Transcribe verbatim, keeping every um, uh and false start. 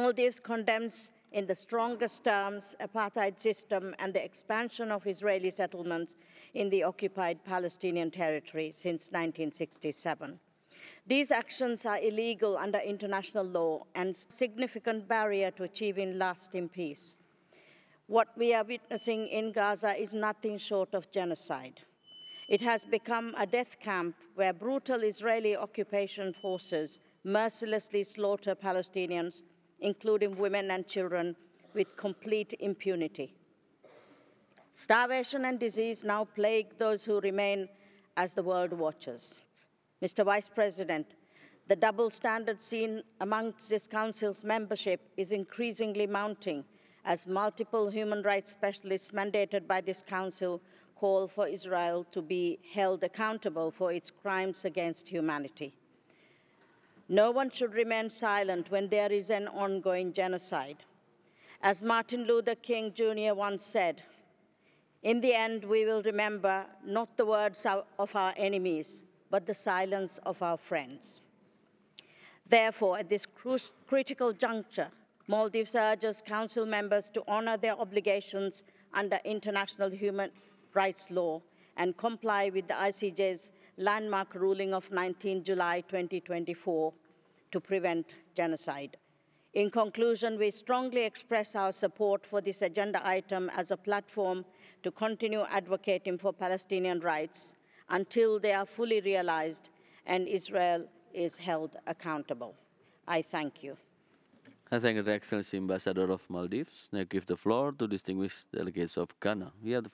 Maldives condemns in the strongest terms apartheid system and the expansion of Israeli settlements in the occupied Palestinian territory since nineteen sixty-seven. These actions are illegal under international law and a significant barrier to achieving lasting peace. What we are witnessing in Gaza is nothing short of genocide. It has become a death camp where brutal Israeli occupation forces mercilessly slaughter Palestinians, including women and children, with complete impunity. Starvation and disease now plague those who remain as the world watches. Mister Vice President, the double standard seen amongst this Council's membership is increasingly mounting as multiple human rights specialists mandated by this Council call for Israel to be held accountable for its crimes against humanity. No one should remain silent when there is an ongoing genocide. As Martin Luther King Junior once said, "In the end, we will remember not the words of our enemies, but the silence of our friends." Therefore, at this critical juncture, Maldives urges Council members to honor their obligations under international human rights law and comply with the I C J's landmark ruling of nineteenth July twenty twenty-four to prevent genocide. In conclusion, we strongly express our support for this agenda item as a platform to continue advocating for Palestinian rights until they are fully realized and Israel is held accountable. I thank you. I thank the Excellency Ambassador of Maldives. Now I give the floor to distinguished delegates of Ghana. We have the